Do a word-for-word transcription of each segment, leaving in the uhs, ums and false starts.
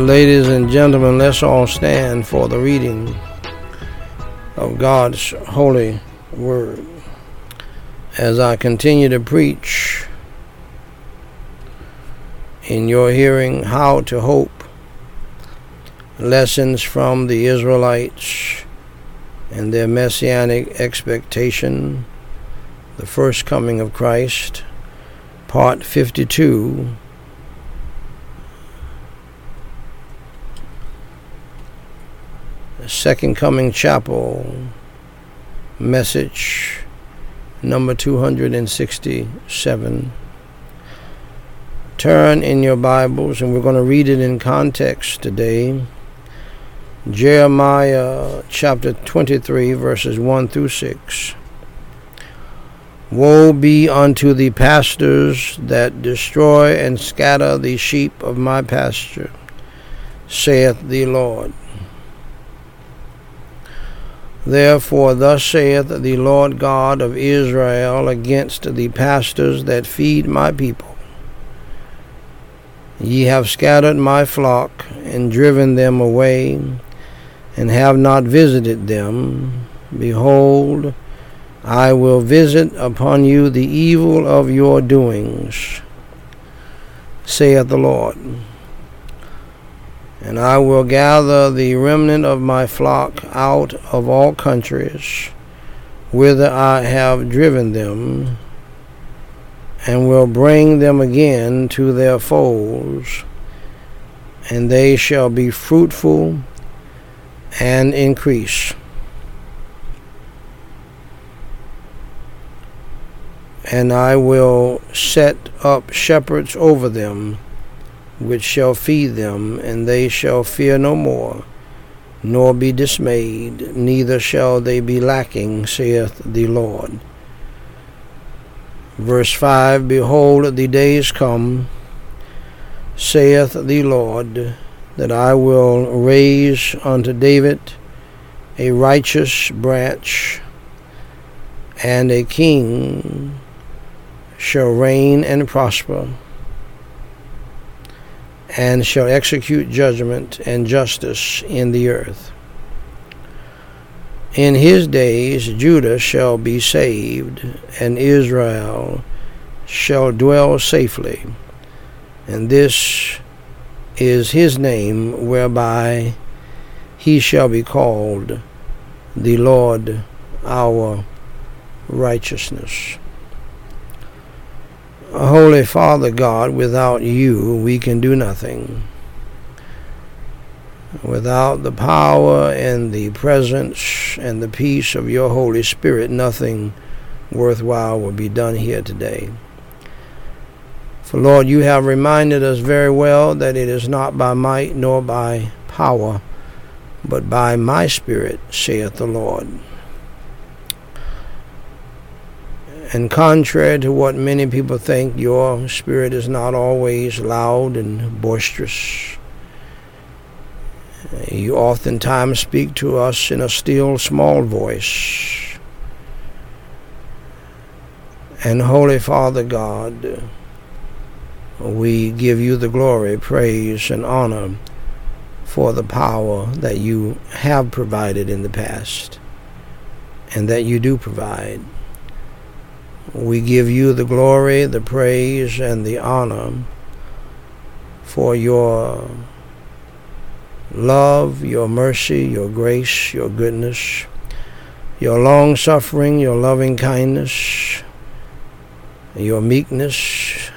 Ladies and gentlemen, let's all stand for the reading of God's holy word. As I continue to preach in your hearing how to hope, lessons from the Israelites and their messianic expectation, the first coming of Christ, part fifty-two, Second Coming Chapel, message number two hundred sixty-seven. Turn in your Bibles, and we're going to read it in context today. Jeremiah chapter twenty-three, verses one through six. Woe be unto the pastors that destroy and scatter the sheep of my pasture, saith the Lord. Therefore thus saith the Lord God of Israel against the pastors that feed my people. Ye have scattered my flock, and driven them away, and have not visited them. Behold, I will visit upon you the evil of your doings, saith the Lord. And I will gather the remnant of my flock out of all countries, whither I have driven them, and will bring them again to their folds, and they shall be fruitful and increase. And I will set up shepherds over them, which shall feed them, and they shall fear no more, nor be dismayed, neither shall they be lacking, saith the Lord. Verse five, Behold, the days come, saith the Lord, that I will raise unto David a righteous branch, and a king shall reign and prosper, and shall execute judgment and justice in the earth. In his days Judah shall be saved, and Israel shall dwell safely. And this is his name whereby he shall be called, the Lord our righteousness. Holy Father God, without you we can do nothing. Without the power and the presence and the peace of your Holy Spirit, nothing worthwhile will be done here today. For Lord, you have reminded us very well that it is not by might nor by power, but by my Spirit, saith the Lord. And contrary to what many people think, your Spirit is not always loud and boisterous. You oftentimes speak to us in a still, small voice. And Holy Father God, we give you the glory, praise, and honor for the power that you have provided in the past, and that you do provide. We give you the glory, the praise, and the honor for your love, your mercy, your grace, your goodness, your long-suffering, your loving kindness, your meekness,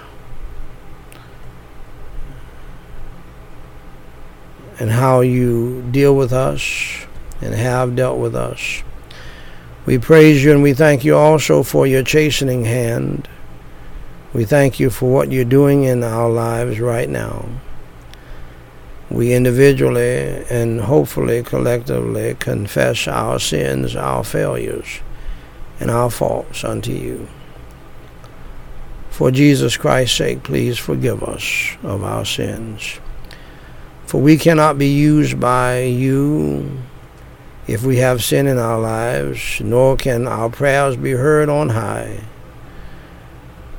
and how you deal with us and have dealt with us. We praise you, and we thank you also for your chastening hand. We thank you for what you're doing in our lives right now. We individually and hopefully collectively confess our sins, our failures, and our faults unto you. For Jesus Christ's sake, please forgive us of our sins. For we cannot be used by you if we have sin in our lives, nor can our prayers be heard on high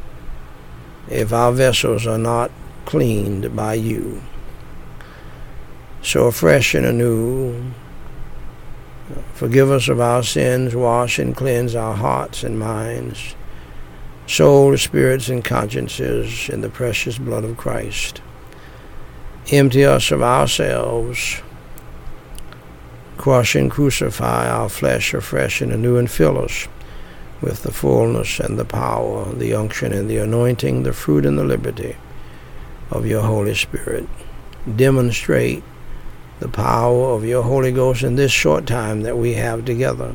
if our vessels are not cleaned by you. so fresh and anew. Forgive us of our sins, wash and cleanse our hearts and minds, souls, spirits, and consciences in the precious blood of Christ. Empty us of ourselves, crush and crucify our flesh afresh and anew, and fill us with the fullness and the power, the unction and the anointing, the fruit and the liberty of your Holy Spirit. Demonstrate the power of your Holy Ghost in this short time that we have together.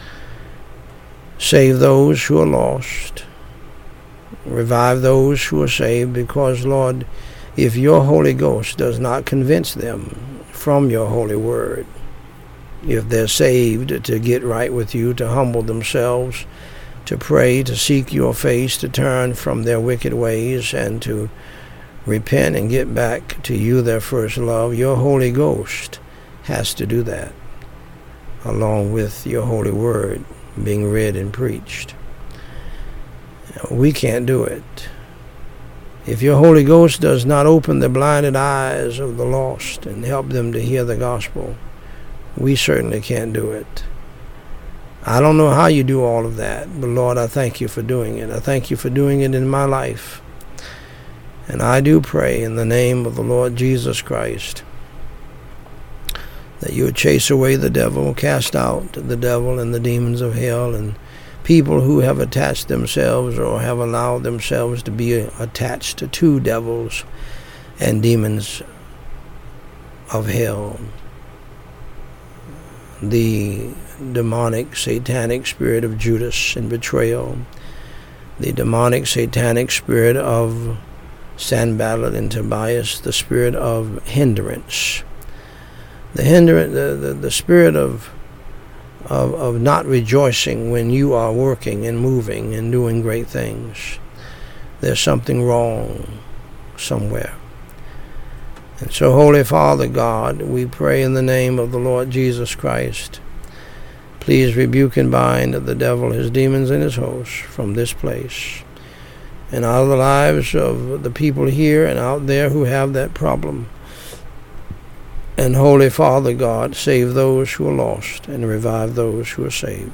Save those who are lost. Revive those who are saved, because, Lord, if your Holy Ghost does not convince them from your holy word, if they're saved to get right with you, to humble themselves, to pray, to seek your face, to turn from their wicked ways, and to repent and get back to you, their first love, your Holy Ghost has to do that, along with your holy word being read and preached. We can't do it. If your Holy Ghost does not open the blinded eyes of the lost and help them to hear the gospel, we certainly can't do it. I don't know how you do all of that, but Lord, I thank you for doing it. I thank you for doing it in my life. And I do pray in the name of the Lord Jesus Christ that you would chase away the devil, cast out the devil and the demons of hell, and people who have attached themselves or have allowed themselves to be attached to two devils and demons of hell. The demonic, satanic spirit of Judas and betrayal, the demonic, satanic spirit of Sanballat and Tobias, the spirit of hindrance, the hindrance, the, the, the spirit of, of of not rejoicing when you are working and moving and doing great things. There's something wrong somewhere. And so, Holy Father God, we pray in the name of the Lord Jesus Christ, please rebuke and bind the devil, his demons, and his hosts from this place and out of the lives of the people here and out there who have that problem. And Holy Father God, save those who are lost and revive those who are saved.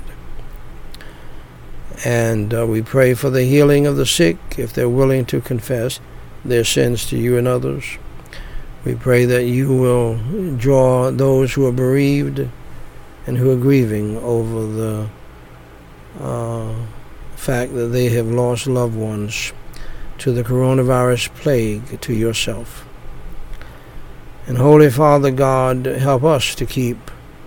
And uh, we pray for the healing of the sick, if they're willing to confess their sins to you and others. We pray that you will draw those who are bereaved and who are grieving over the uh, fact that they have lost loved ones to the coronavirus plague to yourself. And Holy Father God, help us to keep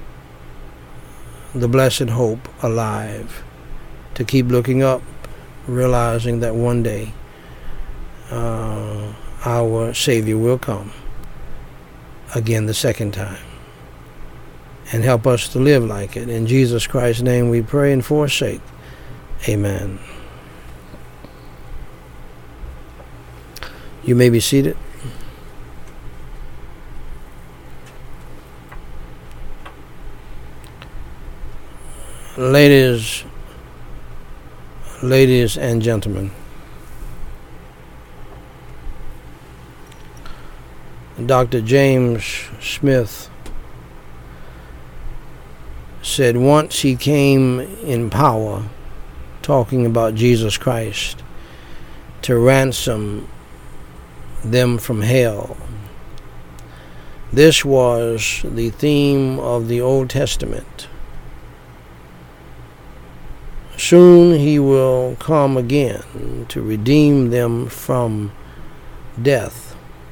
the blessed hope alive, to keep looking up, realizing that one day uh, our Savior will come again the second time, and help us to live like it. In Jesus Christ's name we pray and forsake. Amen. You may be seated. Ladies, ladies and gentlemen, Doctor James Smith said once he came in power, talking about Jesus Christ, to ransom them from hell. This was the theme of the Old Testament. Soon he will come again to redeem them from death.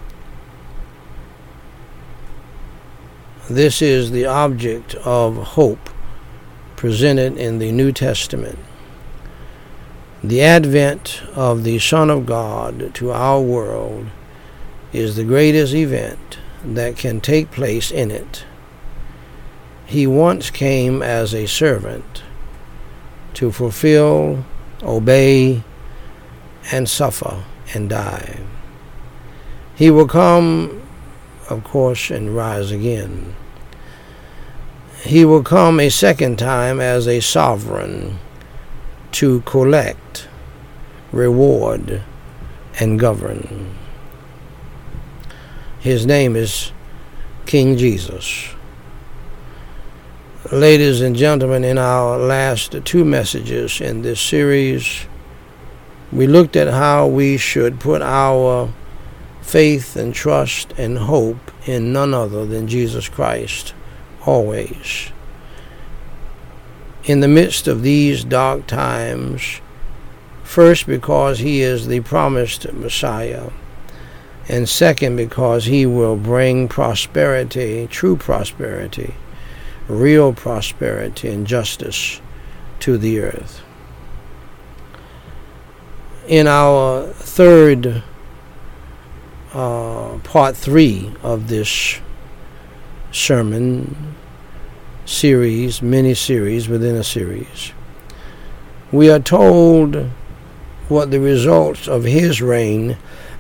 This is the object of hope presented in the New Testament. The advent of the Son of God to our world is the greatest event that can take place in it. He once came as a servant to fulfill, obey, and suffer and die. He will come, of course, and rise again. He will come a second time as a sovereign to collect, reward, and govern. His name is King Jesus. Ladies and gentlemen, in our last two messages in this series, we looked at how we should put our faith and trust and hope in none other than Jesus Christ, always. In the midst of these dark times, first because he is the promised Messiah, and second because he will bring prosperity, true prosperity, real prosperity and justice to the earth. In our third uh, part three of this sermon series, mini-series within a series, we are told what the results of his reign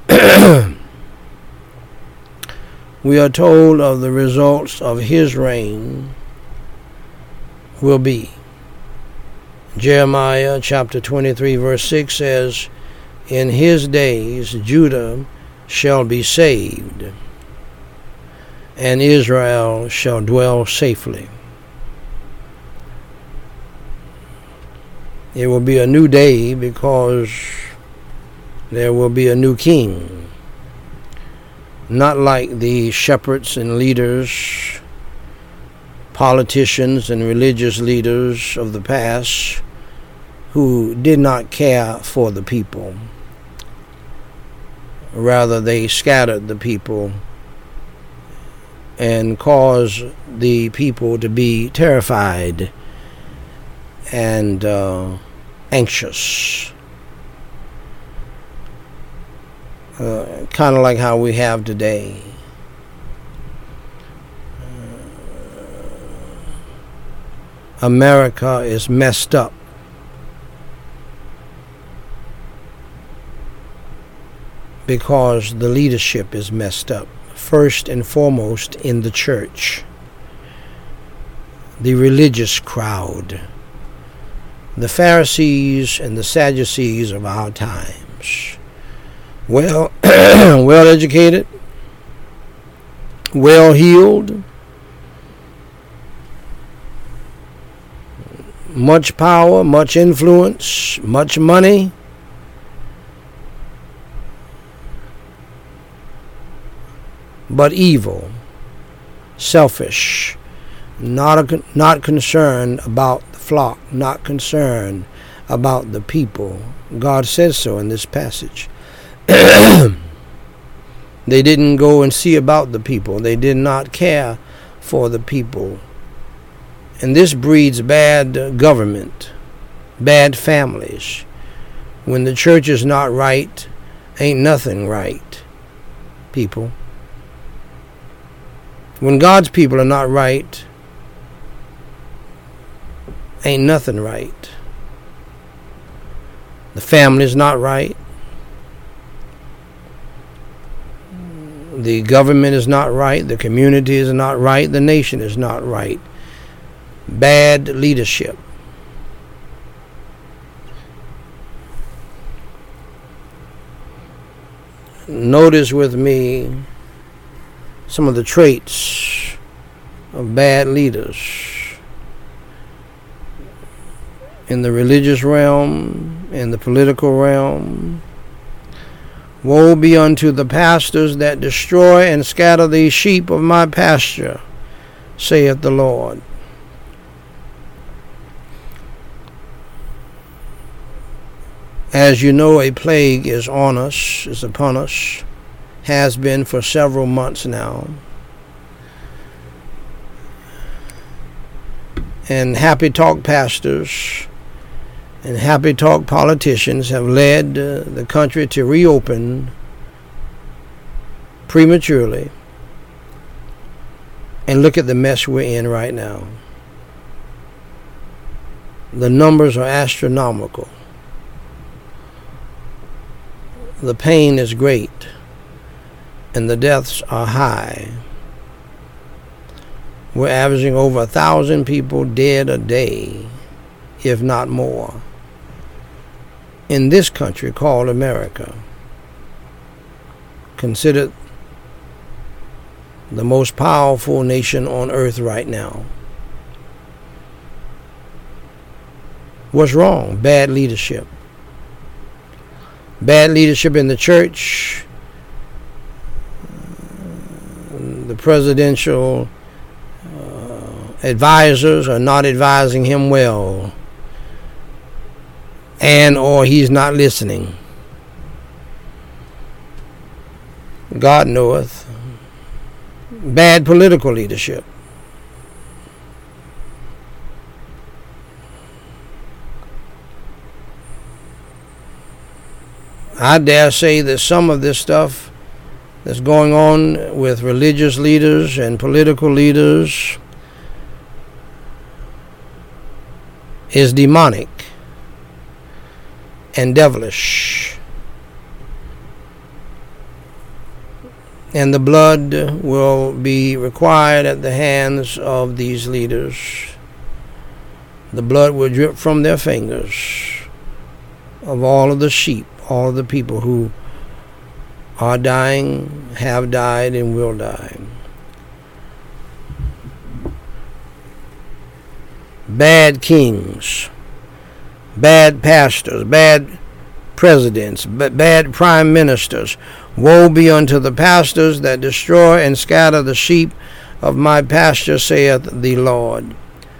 we are told of the results of his reign will be. Jeremiah chapter twenty-three verse six says, "In his days Judah shall be saved, and Israel shall dwell safely." It will be a new day because there will be a new king. Not like the shepherds and leaders, politicians and religious leaders of the past who did not care for the people. Rather, they scattered the people and caused the people to be terrified and uh, anxious. Uh, kind of like how we have today. America is messed up. Because the leadership is messed up. First and foremost in the church. The religious crowd. The Pharisees and the Sadducees of our times. Well, well educated, well heeled, much power, much influence, much money, but evil, selfish, not a, not concerned about the flock, not concerned about the people. God says so in this passage. They didn't go and see about the people. They did not care for the people. And this breeds bad government, bad families. When the church is not right, ain't nothing right, people. When God's people are not right, ain't nothing right. The family's not right. The government is not right. The community is not right. The nation is not right. Bad leadership. Notice with me some of the traits of bad leaders in the religious realm, in the political realm. Woe be unto the pastors that destroy and scatter the sheep of my pasture, saith the Lord. As you know, a plague is on us, is upon us, has been for several months now. And happy talk pastors and happy talk politicians have led uh, the country to reopen prematurely. And look at the mess we're in right now. The numbers are astronomical. The pain is great, and the deaths are high. We're averaging over a thousand people dead a day, if not more, in this country called America, considered the most powerful nation on earth right now. What's wrong? Bad leadership. Bad leadership in the church. The presidential uh, advisors are not advising him well, and or he's not listening. God knoweth. Bad political leadership. I dare say that some of this stuff that's going on with religious leaders and political leaders is demonic and devilish. And the blood will be required at the hands of these leaders. The blood will drip from their fingers of all of the sheep, all of the people who are dying, have died, and will die. Bad kings, bad pastors, bad presidents, bad prime ministers. Woe be unto the pastors that destroy and scatter the sheep of my pasture, saith the Lord.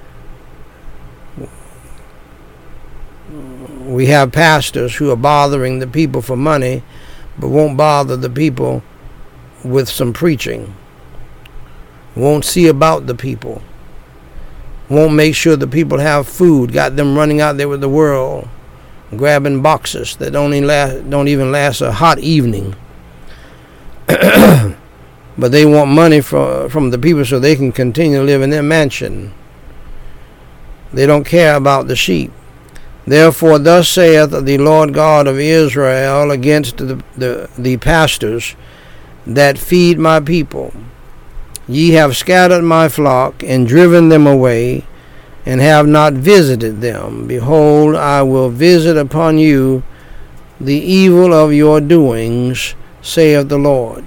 We have pastors who are bothering the people for money, but won't bother the people with some preaching. Won't see about the people. Won't make sure the people have food. Got them running out there with the world, grabbing boxes that don't even last, don't even last a hot evening. But they want money from, from the people so they can continue to live in their mansion. They don't care about the sheep. Therefore, thus saith the Lord God of Israel against the, the, the pastors that feed my people. Ye have scattered my flock and driven them away, and have not visited them. Behold, I will visit upon you the evil of your doings, saith the Lord.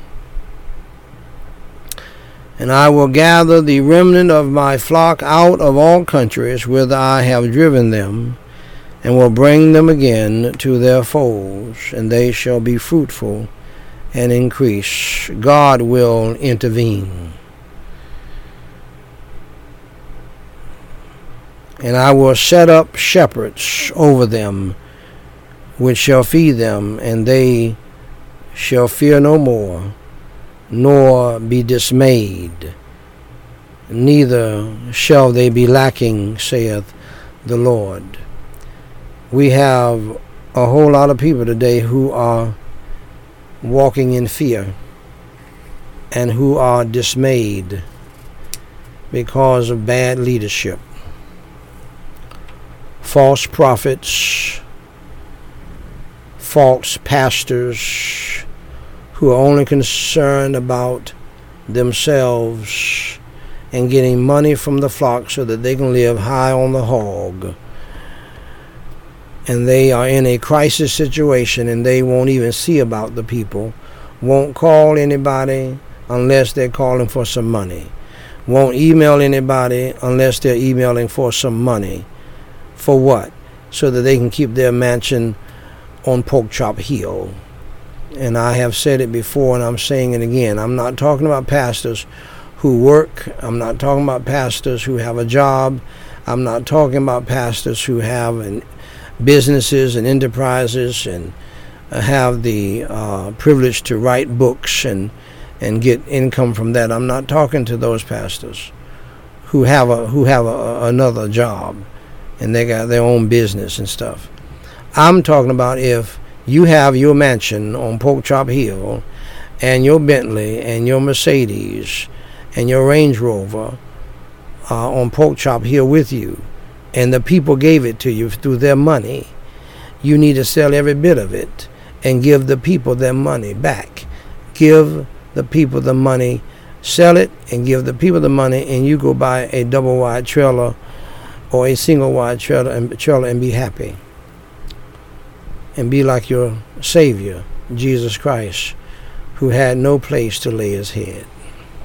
And I will gather the remnant of my flock out of all countries whither I have driven them, and will bring them again to their folds, and they shall be fruitful and increase. God will intervene. And I will set up shepherds over them, which shall feed them, and they shall fear no more, nor be dismayed, neither shall they be lacking, saith the Lord. We have a whole lot of people today who are walking in fear and who are dismayed because of bad leadership. False prophets, false pastors who are only concerned about themselves and getting money from the flock so that they can live high on the hog. And they are in a crisis situation, and they won't even see about the people, won't call anybody unless they're calling for some money, won't email anybody unless they're emailing for some money. For what? So that they can keep their mansion on Pork Chop Hill. And I have said it before, and I'm saying it again. I'm not talking about pastors who work. I'm not talking about pastors who have a job. I'm not talking about pastors who have an businesses and enterprises and have the uh, privilege to write books and and get income from that. I'm not talking to those pastors who have a who have a, another job and they got their own business and stuff. I'm talking about if you have your mansion on Pork Chop Hill and your Bentley and your Mercedes and your Range Rover uh, on Pork Chop Hill with you, and the people gave it to you through their money, you need to sell every bit of it and give the people their money back. Give the people the money, sell it, and give the people the money, and you go buy a double-wide trailer or a single-wide trailer and, trailer and be happy. And be like your Savior, Jesus Christ, who had no place to lay his head.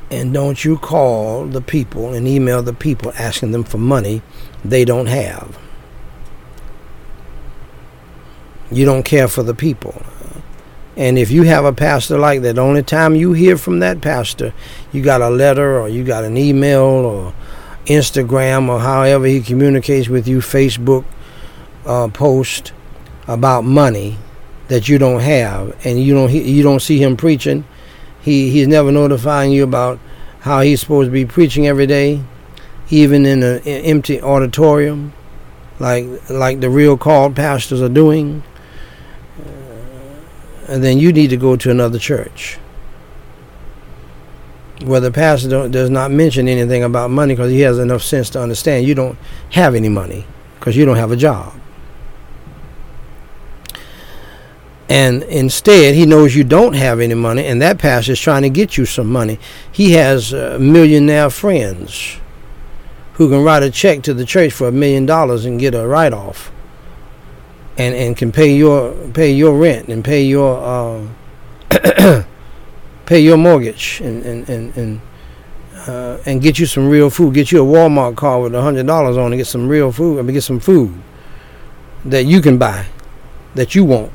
And don't you call the people and email the people asking them for money they don't have. You don't care for the people. And if you have a pastor like that, the only time you hear from that pastor, you got a letter or you got an email or Instagram or however he communicates with you, Facebook uh, post about money that you don't have, and you don't you don't see him preaching. He he's never notifying you about how he's supposed to be preaching every day, even in an empty auditorium, like like the real called pastors are doing. Uh, and then you need to go to another church where the pastor don't, does not mention anything about money, because he has enough sense to understand you don't have any money because you don't have a job. And instead, he knows you don't have any money, and that pastor is trying to get you some money. He has uh, millionaire friends who can write a check to the church for a million dollars and get a write-off, and and can pay your pay your rent and pay your uh, pay your mortgage and and and and, uh, and get you some real food. Get you a Walmart card with a hundred dollars on and get some real food. I mean, get some food that you can buy, that you want.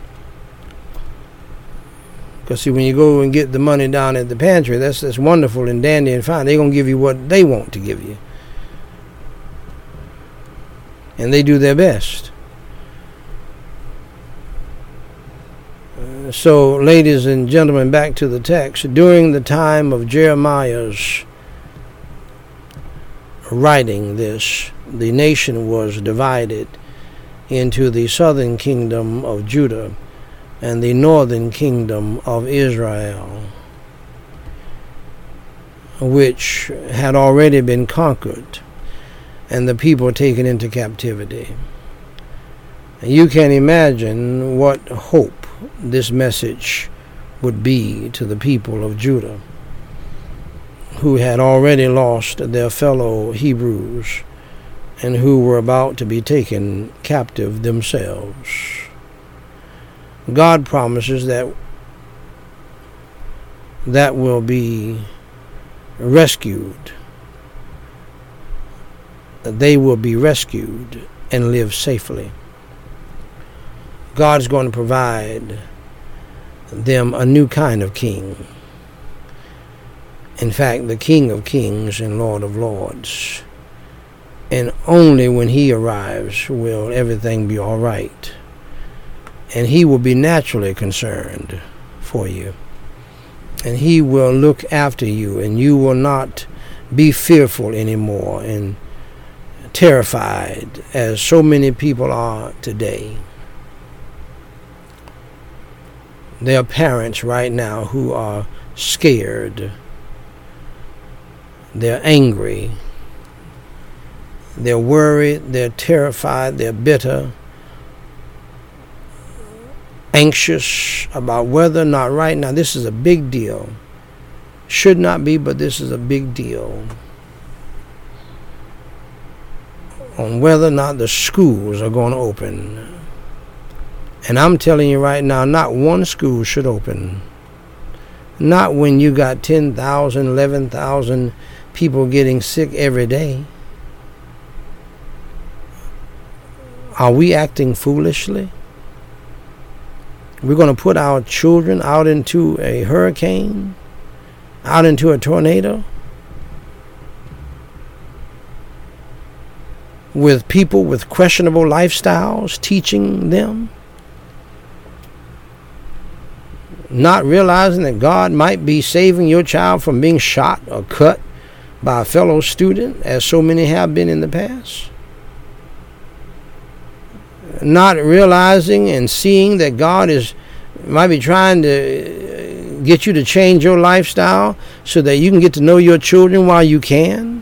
Because, see, when you go and get the money down at the pantry, that's that's wonderful and dandy and fine. They're going to give you what they want to give you. And they do their best. Uh, so, ladies and gentlemen, back to the text. During the time of Jeremiah's writing this, the nation was divided into the southern kingdom of Judah and the northern kingdom of Israel, which had already been conquered and the people taken into captivity. And you can imagine what hope this message would be to the people of Judah, who had already lost their fellow Hebrews and who were about to be taken captive themselves. God promises that that will be rescued. They will be rescued and live safely. God's going to provide them a new kind of king. In fact, the King of Kings and Lord of Lords. And only when he arrives will everything be all right. And he will be naturally concerned for you. And he will look after you, and you will not be fearful anymore and terrified as so many people are today. There are parents right now who are scared. They're angry. They're worried. They're terrified. They're bitter. Anxious about whether or not right now, this is a big deal. Should not be, but this is a big deal. On whether or not the schools are going to open. And I'm telling you right now, not one school should open. Not when you got ten thousand, eleven thousand people getting sick every day. Are we acting foolishly? We're going to put our children out into a hurricane, out into a tornado, with people with questionable lifestyles teaching them, not realizing that God might be saving your child from being shot or cut by a fellow student, as so many have been in the past. Not realizing and seeing that God is might be trying to get you to change your lifestyle so that you can get to know your children while you can,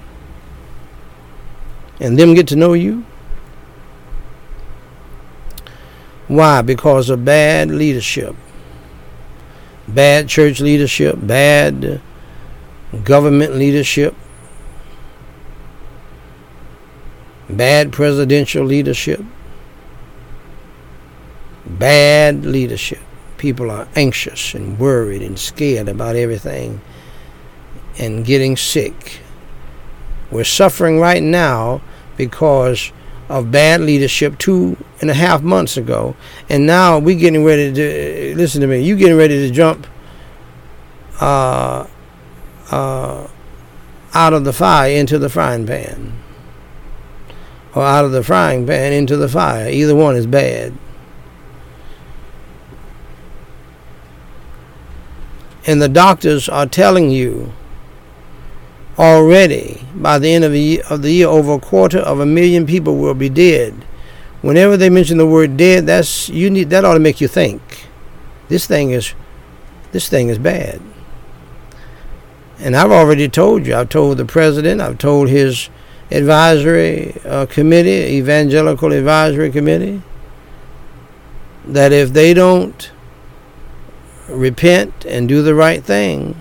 and them get to know you. Why? Because of bad leadership, bad church leadership, bad government leadership, bad presidential leadership. Bad leadership. People are anxious and worried and scared about everything. and getting sick. We're suffering right now because of bad leadership two and a half months ago. And now we're getting ready to, listen to me, you getting ready to jump uh, uh, out of the fire into the frying pan. Or out of the frying pan into the fire. Either one is bad. And the doctors are telling you already, by the end of the year, of the year, over a quarter of a million people will be dead. Whenever they mention the word dead, that's you need that ought to make you think. This thing is, this thing is bad. And I've already told you. I've told the president. I've told his advisory uh, committee, evangelical advisory committee, that if they don't repent and do the right thing,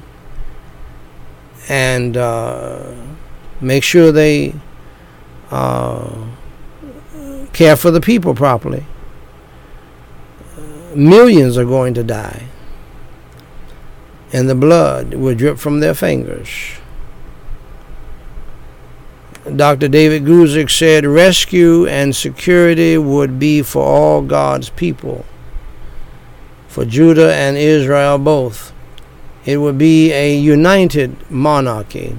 and uh, make sure they uh, care for the people properly, millions are going to die, and the blood will drip from their fingers. Doctor David Guzik said rescue and security would be for all God's people, for Judah and Israel both. It would be a united monarchy.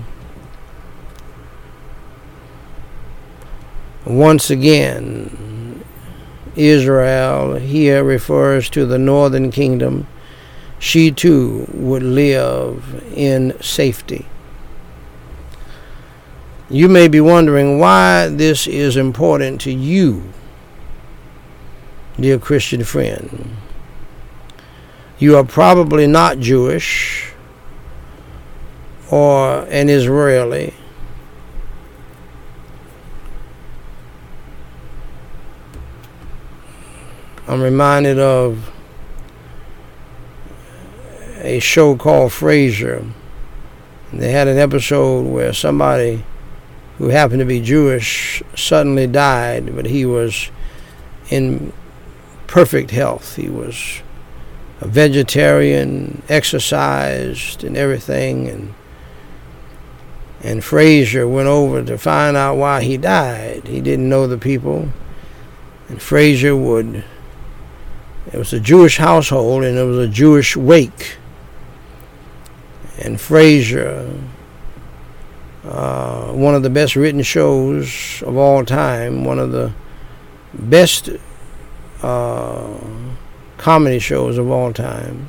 Once again, Israel here refers to the northern kingdom. She too would live in safety. You may be wondering why this is important to you, dear Christian friend. You are probably not Jewish or an Israeli. I'm reminded of a show called Frasier. They had an episode where somebody who happened to be Jewish suddenly died, but he was in perfect health. He was a vegetarian, exercised and everything, and and Frasier went over to find out why he died. He didn't know the people, and Frasier would, it was a Jewish household and it was a Jewish wake, and Frasier, uh, one of the best written shows of all time, one of the best uh, comedy shows of all time.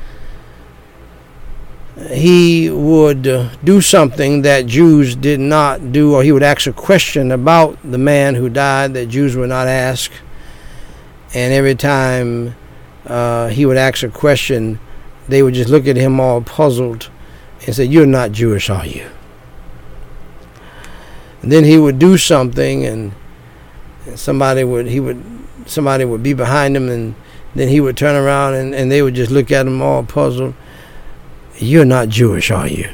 He would uh, do something that Jews did not do, or he would ask a question about the man who died that Jews would not ask. And every time uh, he would ask a question, they would just look at him all puzzled and say, "You're not Jewish, are you?" And then he would do something, and somebody would he would somebody would be behind him, and then he would turn around and, and they would just look at him all puzzled. "You're not Jewish, are you?"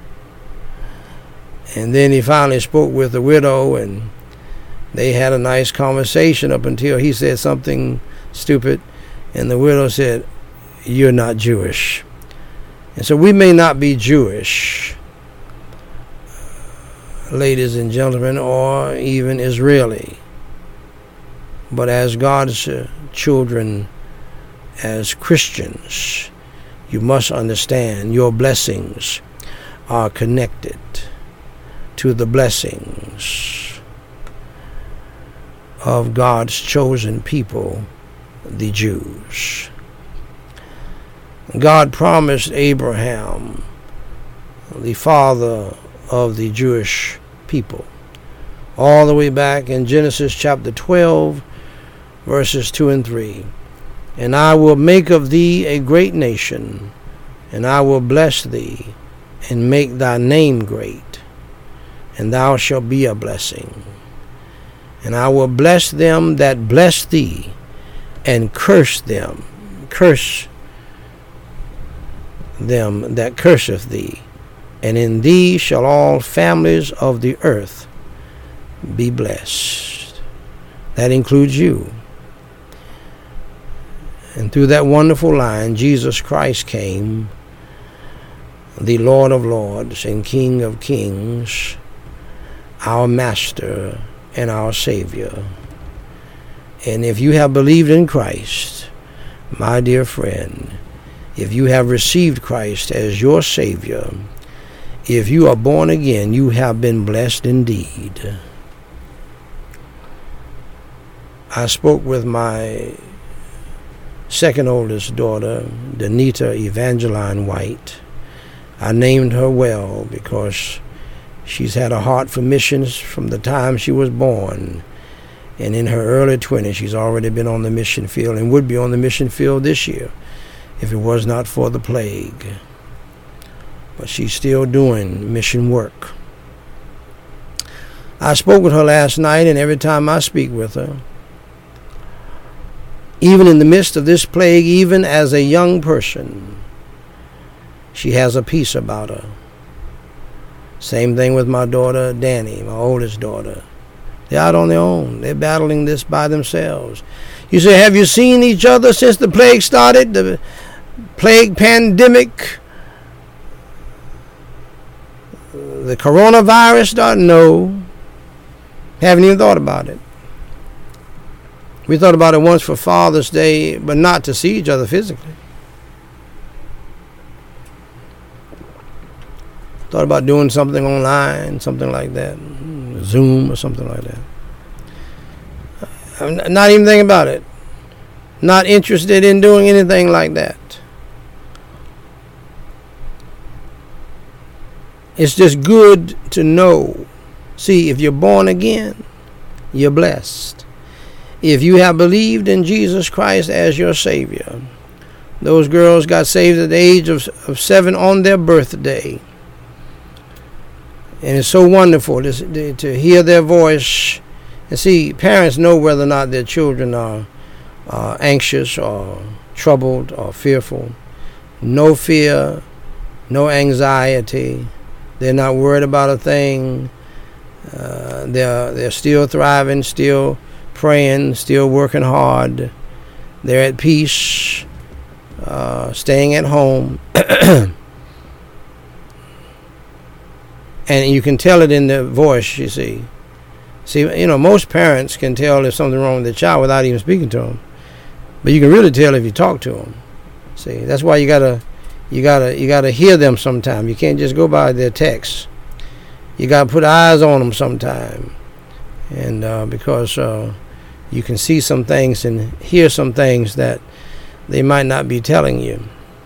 And then he finally spoke with the widow, and they had a nice conversation up until he said something stupid, and the widow said, "You're not Jewish." And so we may not be Jewish, ladies and gentlemen, or even Israeli, but as God's uh, children, as Christians, you must understand your blessings are connected to the blessings of God's chosen people, the Jews. God promised Abraham, the father of the Jewish people, all the way back in Genesis chapter twelve, verses two and three. "And I will make of thee a great nation, and I will bless thee, and make thy name great, and thou shalt be a blessing. And I will bless them that bless thee, and curse them, curse them that curseth thee. And in thee shall all families of the earth be blessed." That includes you. And through that wonderful line, Jesus Christ came, the Lord of Lords and King of Kings, our Master and our Savior. And if you have believed in Christ, my dear friend, if you have received Christ as your Savior, if you are born again, you have been blessed indeed. I spoke with my second oldest daughter, Danita Evangeline White. I named her well because she's had a heart for missions from the time she was born. And in her early twenties, she's already been on the mission field and would be on the mission field this year if it was not for the plague. But she's still doing mission work. I spoke with her last night, and every time I speak with her, even in the midst of this plague, even as a young person, she has a peace about her. Same thing with my daughter, Danny, my oldest daughter. They're out on their own. They're battling this by themselves. You say, have you seen each other since the plague started? The plague pandemic? The coronavirus started? No. Haven't even thought about it. We thought about it once for Father's Day, but not to see each other physically. Thought about doing something online, something like that. Zoom or something like that. I'm not even thinking about it. Not interested in doing anything like that. It's just good to know. See, if you're born again, you're blessed. If you have believed in Jesus Christ as your Savior, those girls got saved at the age of, of seven on their birthday. And it's so wonderful to, to hear their voice. And see, parents know whether or not their children are uh, anxious or troubled or fearful. No fear, no anxiety. They're not worried about a thing. Uh, they're, they're still thriving, still praying, still working hard. They're at peace, uh, staying at home. And you can tell it in their voice, you see. See, you know, most parents can tell if something's wrong with their child without even speaking to them. But you can really tell if you talk to them. See, that's why you gotta, you gotta, you gotta hear them sometime. You can't just go by their text. You gotta put eyes on them sometime, and uh, because uh, you can see some things and hear some things that they might not be telling you.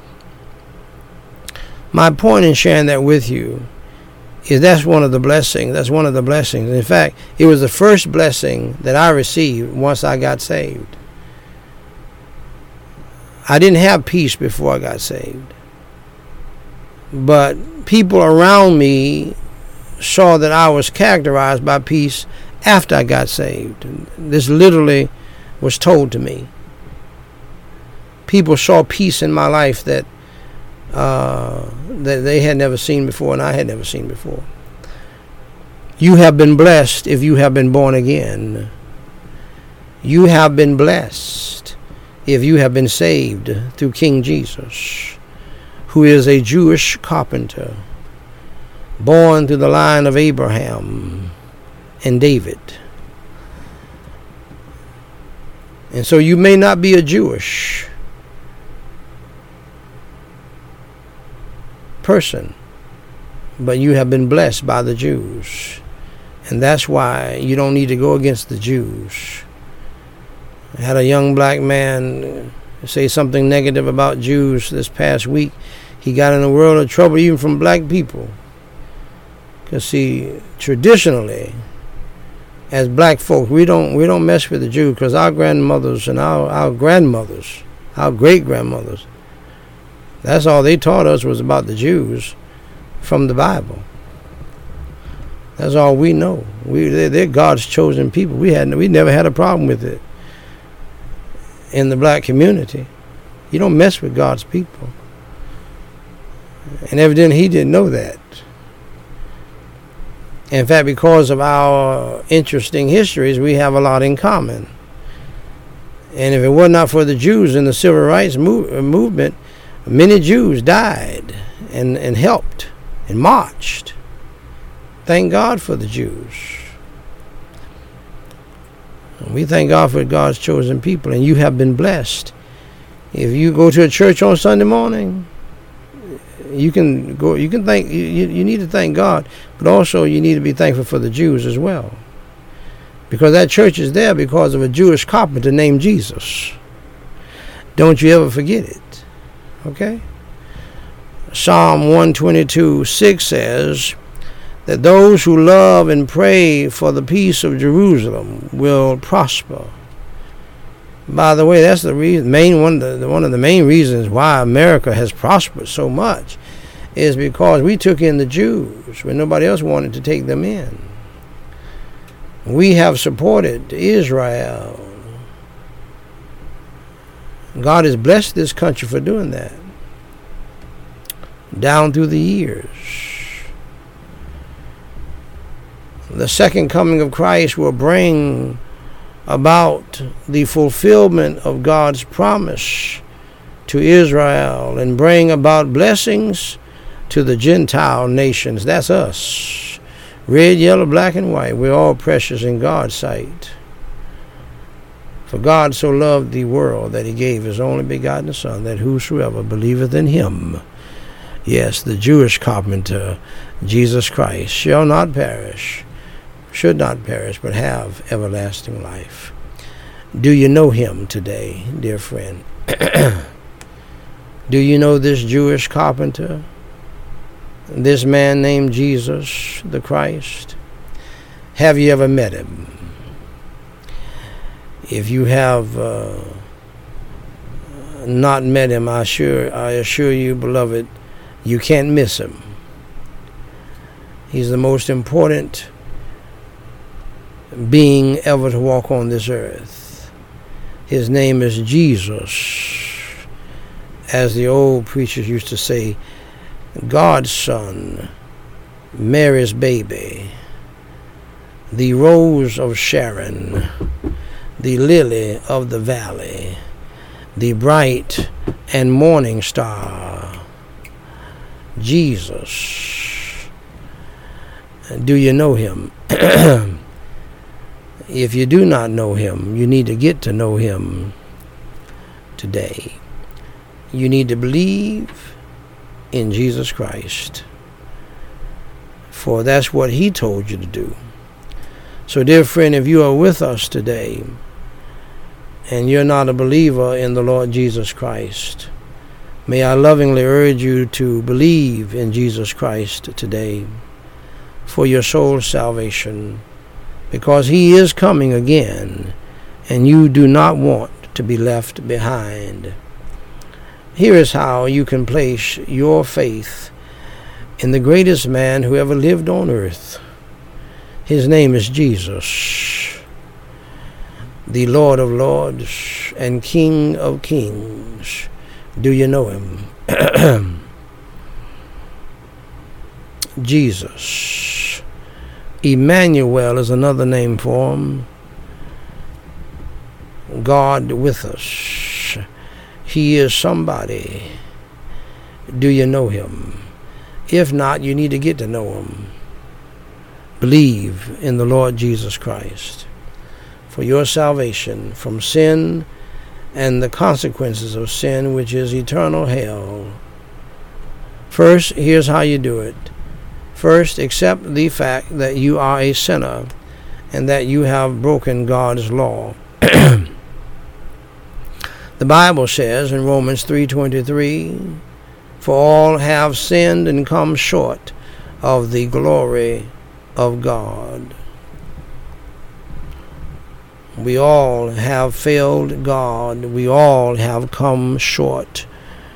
My point in sharing that with you is that's one of the blessings. That's one of the blessings. In fact, it was the first blessing that I received once I got saved. I didn't have peace before I got saved. But people around me saw that I was characterized by peace after I got saved. This literally was told to me. People saw peace in my life that Uh, that they had never seen before and I had never seen before. You have been blessed if you have been born again. You have been blessed if you have been saved through King Jesus, who is a Jewish carpenter, born through the line of Abraham and David. And so you may not be a Jewish person, but you have been blessed by the Jews, and that's why you don't need to go against the Jews. I had a young black man say something negative about Jews this past week. He got in a world of trouble even from black people, because see, traditionally as black folk, we don't we don't mess with the Jews, because our grandmothers and our, our grandmothers, our great grandmothers, that's all they taught us was about the Jews from the Bible. That's all we know. We they're, they're God's chosen people. We had we never had a problem with it in the black community. You don't mess with God's people, and evidently he didn't know that. In fact, because of our interesting histories, we have a lot in common. And if it were not for the Jews in the civil rights move, movement, many Jews died, and, and helped and marched. Thank God for the Jews. We thank God for God's chosen people, and you have been blessed. If you go to a church on Sunday morning, you can go. You can thank. You, you need to thank God, but also you need to be thankful for the Jews as well, because that church is there because of a Jewish carpenter named Jesus. Don't you ever forget it. Okay. Psalm one twenty-two six says that those who love and pray for the peace of Jerusalem will prosper. By the way, that's the reason, main one, the, one of the main reasons why America has prospered so much is because we took in the Jews when nobody else wanted to take them in. We have supported Israel. God has blessed this country for doing that down through the years. The second coming of Christ will bring about the fulfillment of God's promise to Israel and bring about blessings to the Gentile nations. That's us. Red, yellow, black, and white. We're all precious in God's sight. For God so loved the world that he gave his only begotten Son, that whosoever believeth in him, yes, the Jewish carpenter, Jesus Christ, shall not perish, should not perish, but have everlasting life. Do you know him today, dear friend? Do you know this Jewish carpenter? This man named Jesus the Christ? Have you ever met him? If you have uh, not met him, I assure, I assure you, beloved, you can't miss him. He's the most important being ever to walk on this earth. His name is Jesus. As the old preachers used to say, God's Son, Mary's baby, the rose of Sharon, the lily of the valley, the bright and morning star, Jesus. Do you know him? If you do not know him, you need to get to know him today. You need to believe in Jesus Christ, for that's what he told you to do. So, dear friend, if you are with us today and you're not a believer in the Lord Jesus Christ, may I lovingly urge you to believe in Jesus Christ today for your soul's salvation, because he is coming again, and you do not want to be left behind. Here is how you can place your faith in the greatest man who ever lived on earth. His name is Jesus, the Lord of lords and King of kings. Do you know him? Jesus. Emmanuel is another name for him. God with us. He is somebody. Do you know him? If not, you need to get to know him. Believe in the Lord Jesus Christ for your salvation from sin and the consequences of sin, which is eternal hell. First, here's how you do it. First, accept the fact that you are a sinner and that you have broken God's law. The Bible says in Romans three twenty-three, for all have sinned and come short of the glory of God. We all have failed God. We all have come short.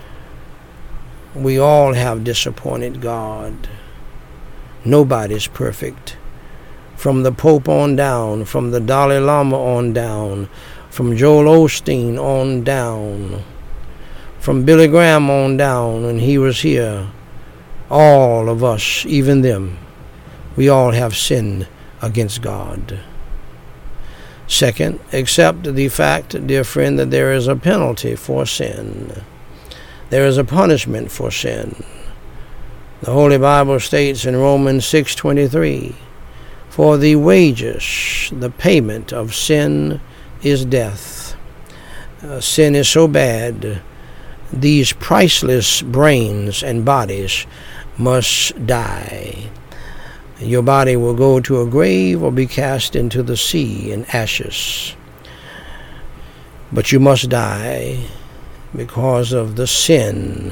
We all have disappointed God. Nobody's perfect. From the Pope on down, from the Dalai Lama on down, from Joel Osteen on down, from Billy Graham on down when he was here, all of us, even them, we all have sinned against God. Second, accept the fact, dear friend, that there is a penalty for sin. There is a punishment for sin. The Holy Bible states in Romans six twenty-three, for the wages, the payment of sin is death. Uh, sin is so bad, these priceless brains and bodies must die. Your body will go to a grave or be cast into the sea in ashes. But you must die because of the sin,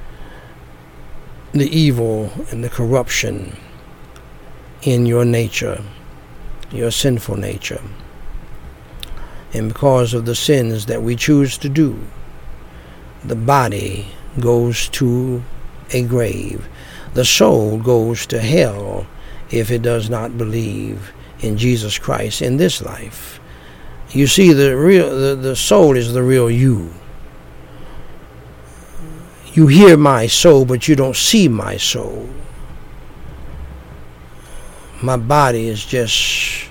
the evil, and the corruption in your nature, your sinful nature. And because of the sins that we choose to do, the body goes to a grave. The soul goes to hell if it does not believe in Jesus Christ in this life. You see, the real the, the soul is the real you. You hear my soul, but you don't see my soul. My body is just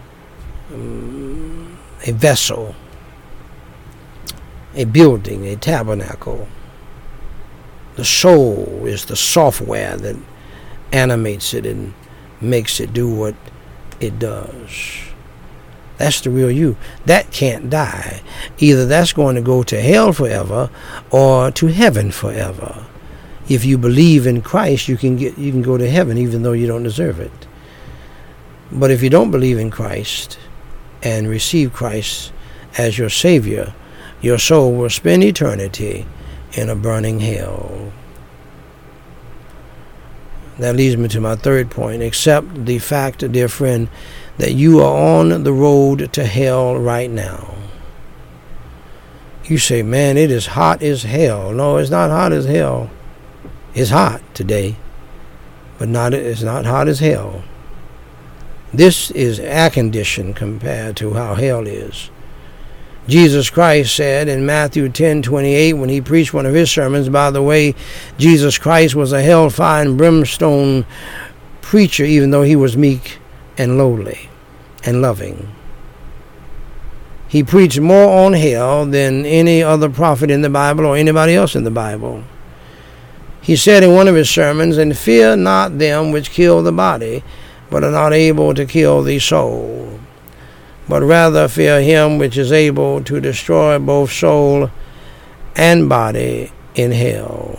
um, a vessel, a building, a tabernacle. The soul is the software that animates it and makes it do what it does. That's the real you. That can't die. Either that's going to go to hell forever or to heaven forever. If you believe in Christ, you can get you can go to heaven even though you don't deserve it. But if you don't believe in Christ and receive Christ as your Savior, your soul will spend eternity in a burning hell. That leads me to my third point. Accept the fact, dear friend, that you are on the road to hell right now. You say, man, it is hot as hell. No, it's not hot as hell. It's hot today, but not it's not hot as hell. This is air conditioned compared to how hell is. Jesus Christ said in Matthew ten twenty-eight, when he preached one of his sermons, by the way, Jesus Christ was a hellfire and brimstone preacher, even though he was meek and lowly and loving. He preached more on hell than any other prophet in the Bible or anybody else in the Bible. He said in one of his sermons, and fear not them which kill the body, but are not able to kill the soul, but rather fear him which is able to destroy both soul and body in hell.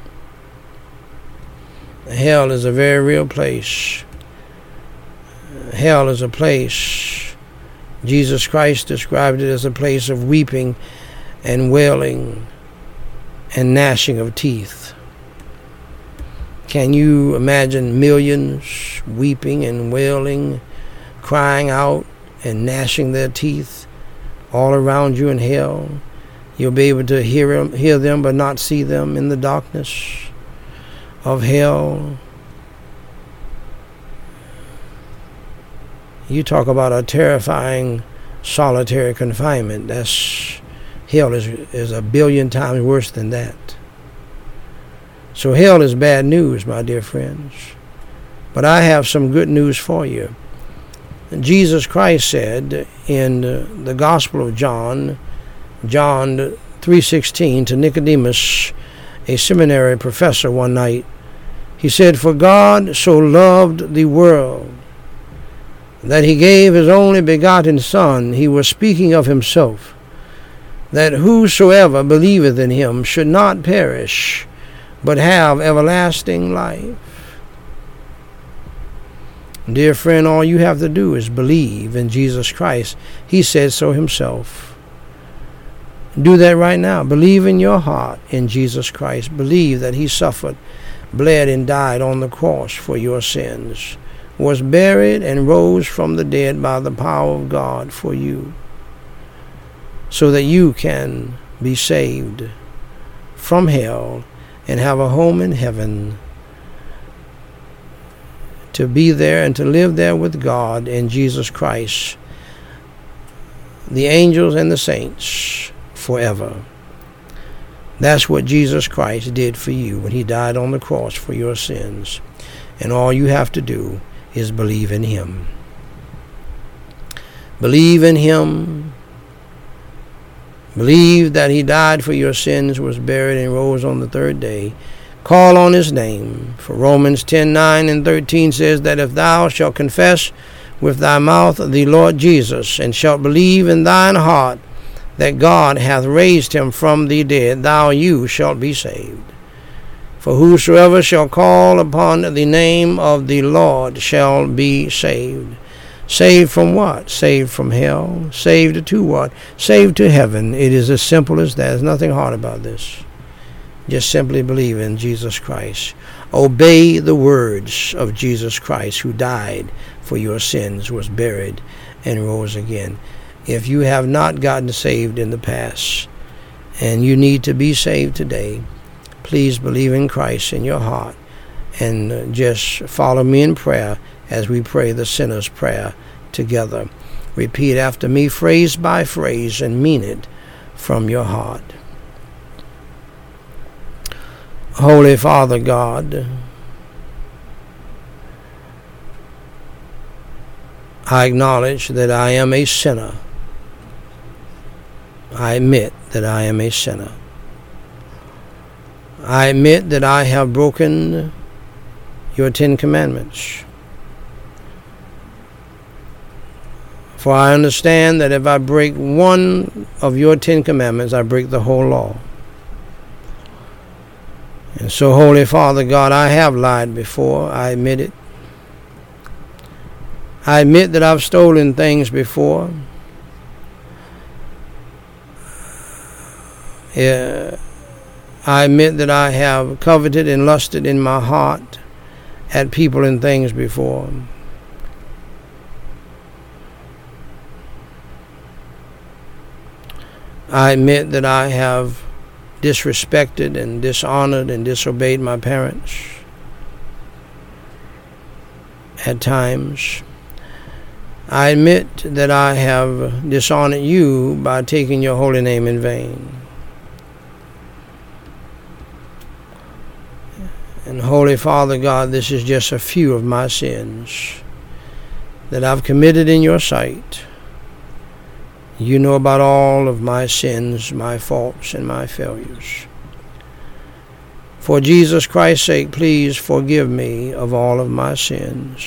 Hell is a very real place. Hell is a place, Jesus Christ described it as a place of weeping and wailing and gnashing of teeth. Can you imagine millions weeping and wailing, crying out and gnashing their teeth all around you in hell? You'll be able to hear them, hear them but not see them in the darkness of hell. You talk about a terrifying solitary confinement. That's hell is is a billion times worse than that. So hell is bad news, my dear friends. But I have some good news for you. Jesus Christ said in the Gospel of John, John three sixteen, to Nicodemus, a seminary professor, one night, he said, "For God so loved the world that he gave his only begotten Son," he was speaking of himself, "that whosoever believeth in him should not perish, but have everlasting life." Dear friend, all you have to do is believe in Jesus Christ. He said so himself. Do that right now. Believe in your heart in Jesus Christ. Believe that he suffered, bled, and died on the cross for your sins, was buried, and rose from the dead by the power of God for you, so that you can be saved from hell and have a home in heaven, to be there and to live there with God in Jesus Christ, the angels and the saints forever. That's what Jesus Christ did for you when he died on the cross for your sins. And all you have to do is believe in him. Believe in him. Believe that he died for your sins, was buried, and rose on the third day. call on his name. For Romans ten nine and thirteen says that if thou shalt confess with thy mouth the Lord Jesus, and shalt believe in thine heart that God hath raised him from the dead, thou you shalt be saved. For whosoever shall call upon the name of the Lord shall be saved. Saved from what? Saved from hell. Saved to what? Saved to heaven. It is as simple as that. There's nothing hard about this. Just simply believe in Jesus Christ. Obey the words of Jesus Christ, who died for your sins, was buried, and rose again. If you have not gotten saved in the past, and you need to be saved today, please believe in Christ in your heart, and just follow me in prayer as we pray the sinner's prayer together. Repeat after me, phrase by phrase, and mean it from your heart. Holy Father God, I acknowledge that I am a sinner. I admit that I am a sinner. I admit that I have broken your Ten Commandments. For I understand that if I break one of your Ten Commandments, I break the whole law. And so, Holy Father God, I have lied before. I admit it. I admit that I've stolen things before. Yeah. I admit that I have coveted and lusted in my heart at people and things before. I admit that I have disrespected and dishonored and disobeyed my parents at times. I admit that I have dishonored you by taking your holy name in vain. And Holy Father God, this is just a few of my sins that I've committed in your sight. You know about all of my sins, my faults, and my failures. For Jesus Christ's sake, please forgive me of all of my sins.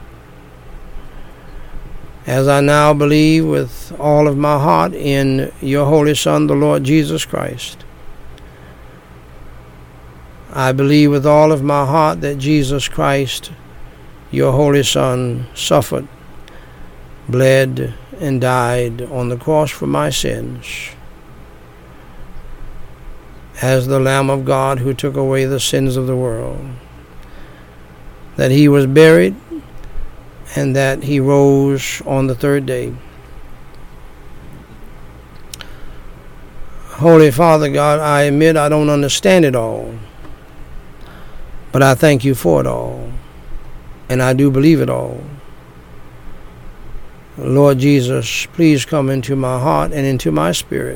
As I now believe with all of my heart in your Holy Son, the Lord Jesus Christ, I believe with all of my heart that Jesus Christ, your Holy Son, suffered, bled, and died on the cross for my sins, as the Lamb of God who took away the sins of the world, that he was buried, and that he rose on the third day. Holy Father God, I admit I don't understand it all, but I thank you for it all, and I do believe it all. Lord Jesus, please come into my heart and into my spirit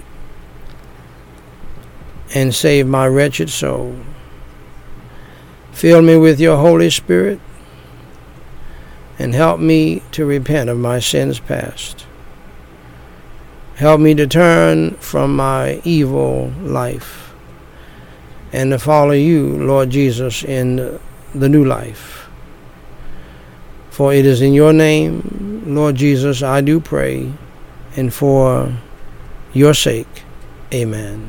and save my wretched soul. Fill me with your Holy Spirit and help me to repent of my sins past. Help me to turn from my evil life and to follow you, Lord Jesus, in the new life. For it is in your name, Lord Jesus, I do pray, and for your sake, amen.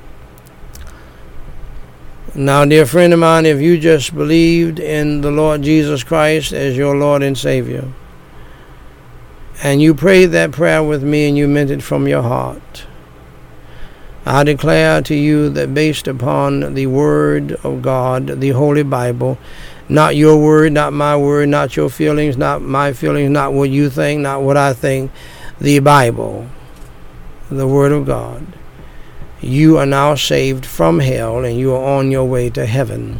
Now, dear friend of mine, if you just believed in the Lord Jesus Christ as your Lord and Savior, and you prayed that prayer with me and you meant it from your heart, I declare to you that based upon the Word of God, the Holy Bible, not your word, not my word, not your feelings, not my feelings, not what you think, not what I think, the Bible, the Word of God, you are now saved from hell and you are on your way to heaven.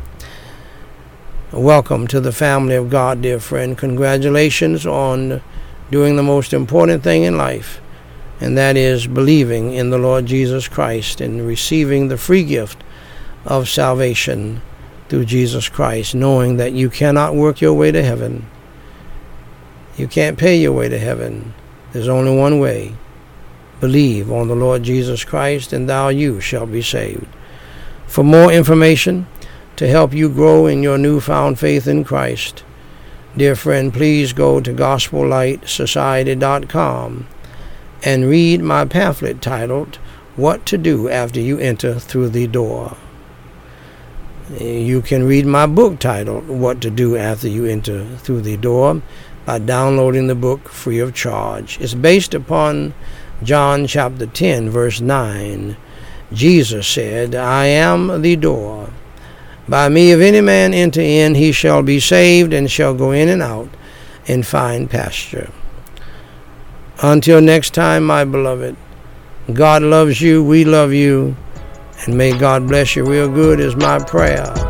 Welcome to the family of God, dear friend. Congratulations on doing the most important thing in life, and that is believing in the Lord Jesus Christ and receiving the free gift of salvation through Jesus Christ, knowing that you cannot work your way to heaven. You can't pay your way to heaven. There's only one way. Believe on the Lord Jesus Christ, and thou you shall be saved. For more information, to help you grow in your newfound faith in Christ. Dear friend, please go to gospel light society dot com and read my pamphlet titled, What to Do After You Enter Through the Door. You can read my book titled, What to Do After You Enter Through the Door, by downloading the book free of charge. It's based upon John chapter ten, verse nine. Jesus said, I am the door. By me, if any man enter in, he shall be saved, and shall go in and out and find pasture. Until next time, my beloved, God loves you, we love you, and may God bless you real good is my prayer.